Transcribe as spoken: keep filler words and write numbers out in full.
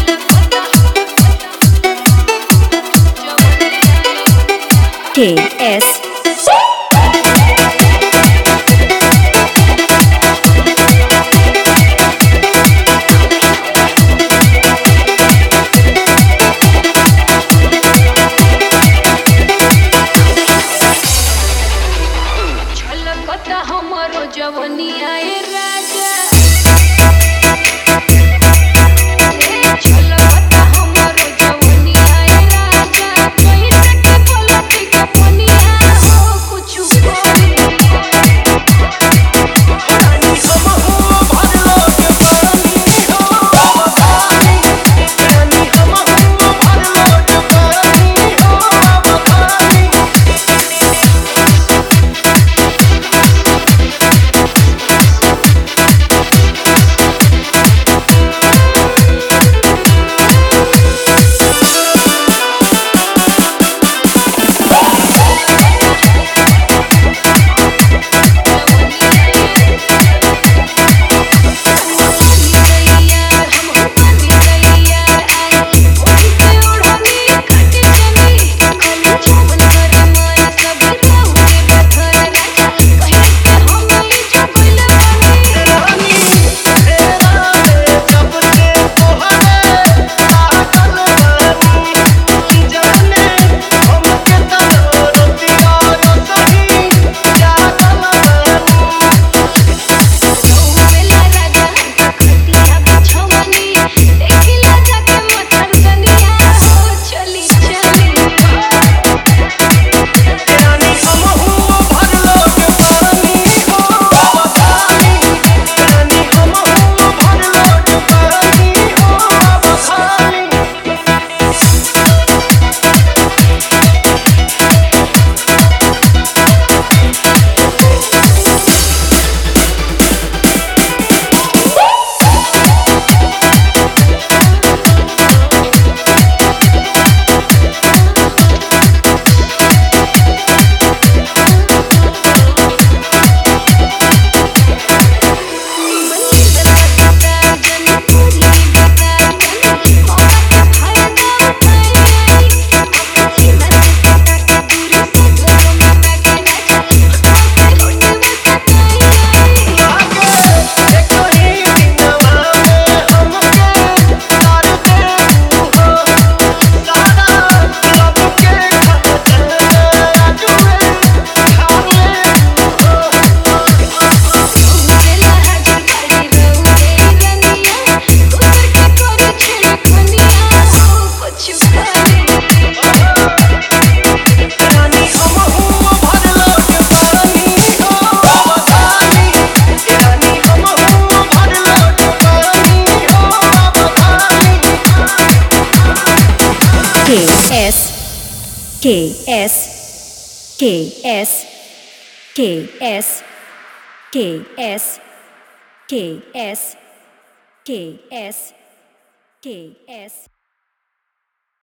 K S छलकता हमरो जवनिया ए राजा छलकता हमरो जवनिया ए राजा कोई तक पलटी के पनिया हो कुछ करे रानी हम हो भरलो के पानी हो रानी हम हो भरलो के पानी हो बखानी K S K S K S K S K S K S K S K S